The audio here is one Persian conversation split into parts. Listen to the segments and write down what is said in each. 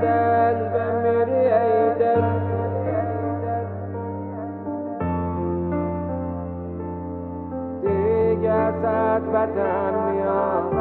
دل بمیری ای دل دیگه ازت بدم میاد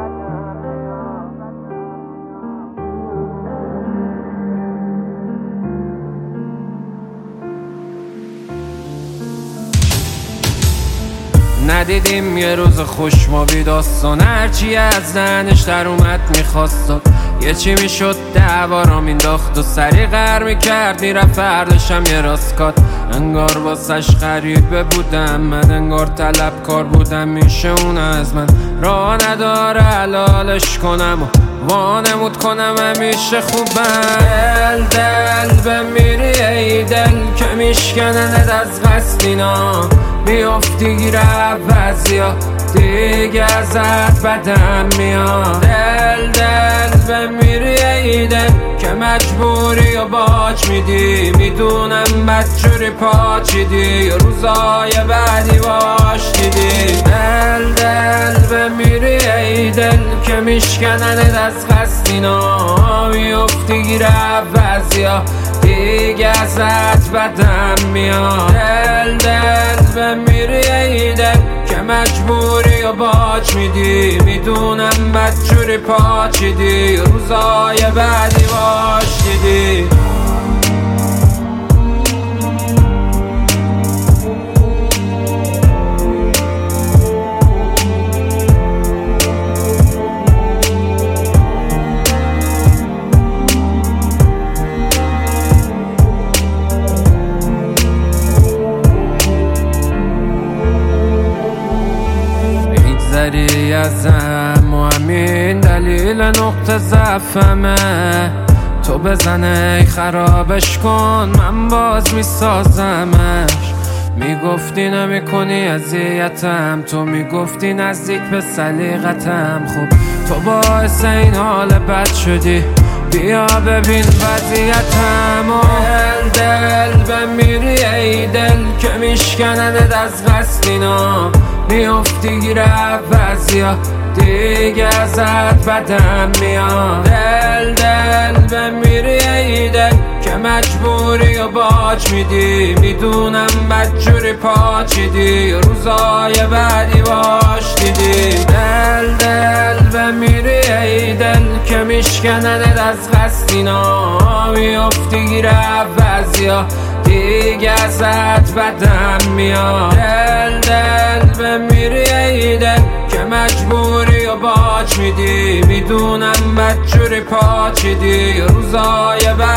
ندیدیم یه روز خوش ما بی داستان هرچی از دهنش در اومد میخواست یه چی میشد دعوارا مینداخت و سری غر میکرد میرفت فرداشم یه راستکات انگار واسش غریبه بودم من انگار طلبکار بودم میشه اون از من راه نداره حلالش کنم و وانمود کنم همیشه خوبم دل بمیری ای دل که میشکنند از قصدینا بیافتی گیر عوضیا دیگه ازت بدم میاد دل بمیری ای دل که مجبوری و باج میدی میدونم بدجوری پاچیدی روزای بعدی باش دیدی دل بمیری ای دل که میشکنند از قصدینا بیافتی گیر عوضیا دیگه ازت بدم میاد دل بمیری ای دل که مجبوری و باج میدی میدونم بدجوری پاچیدی روزای بعدی باش دیدی میگذری ازم و همین دلیل نقطه ضعفمه تو بزنه خرابش کن من باز میسازمش میگفتی نمیکنی اذیتم تو میگفتی نزدیک به سلیقتم خب تو باعث این حال بد شدی بیا ببین وضعیتم و دل بمیری ای دل که میشکنند از قصدینا بیافتی گیر عوضیا دیگه ازت بدم میاد دل بمیری ای دل که مجبوری و باج میدی میدونم بدجوری پاچیدی روزای بعدی باش دیدی دل بمیری ای دل که میشکنند از قصدینا بیافتی گیر عوضیا دیگه ازت بدم میاد دل بمیری ای دل که مجبوری و باج میدی میدونم بدجوری پاچیدی روزای بعد